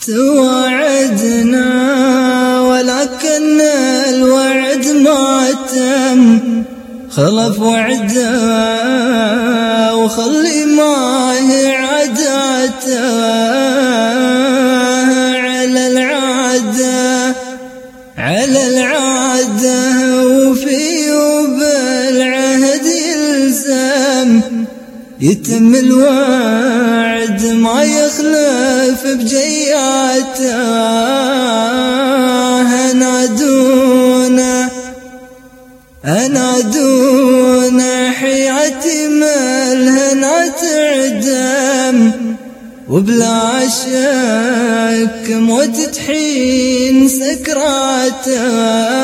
توعدنا ولكن الوعد ما تم، خلف وعده وخلي ما هي عادته، على العادة وفي وبالعهد يلزم، يتم الوعد ما يخلف بجياته. أنادونا حياتي مالهنا تعدم، وبلا شك موت تحين سكراته.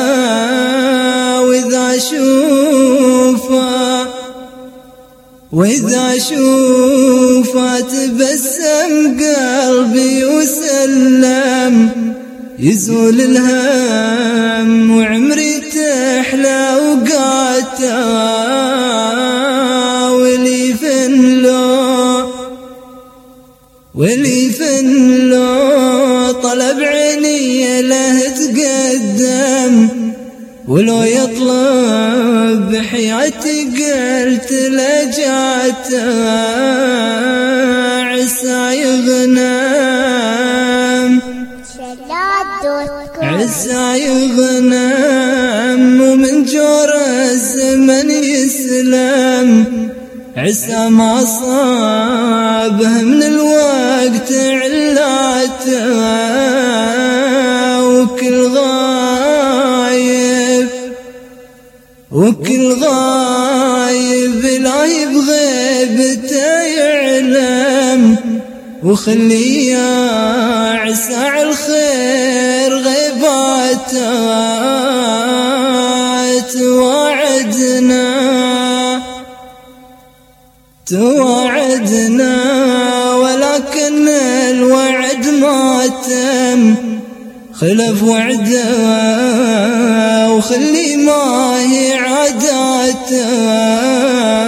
وإذا شوفه تبسم قلبي وسلم، يزول الهم وعمري تحلى وقاته. ولي فنلو طلب عيني له تقدم، ولو يطلب بحياتي قلت لجاته. عسى يغنم ومن جور الزمن يسلم، عسى ما صابه من الوقت علاته. وكل غايب لا بغيبته يعلم، وخلي يا عسى الخير غيباته. توعدنا ولكن الوعد ما تم، خلف وعده وخلي ما هي عادته.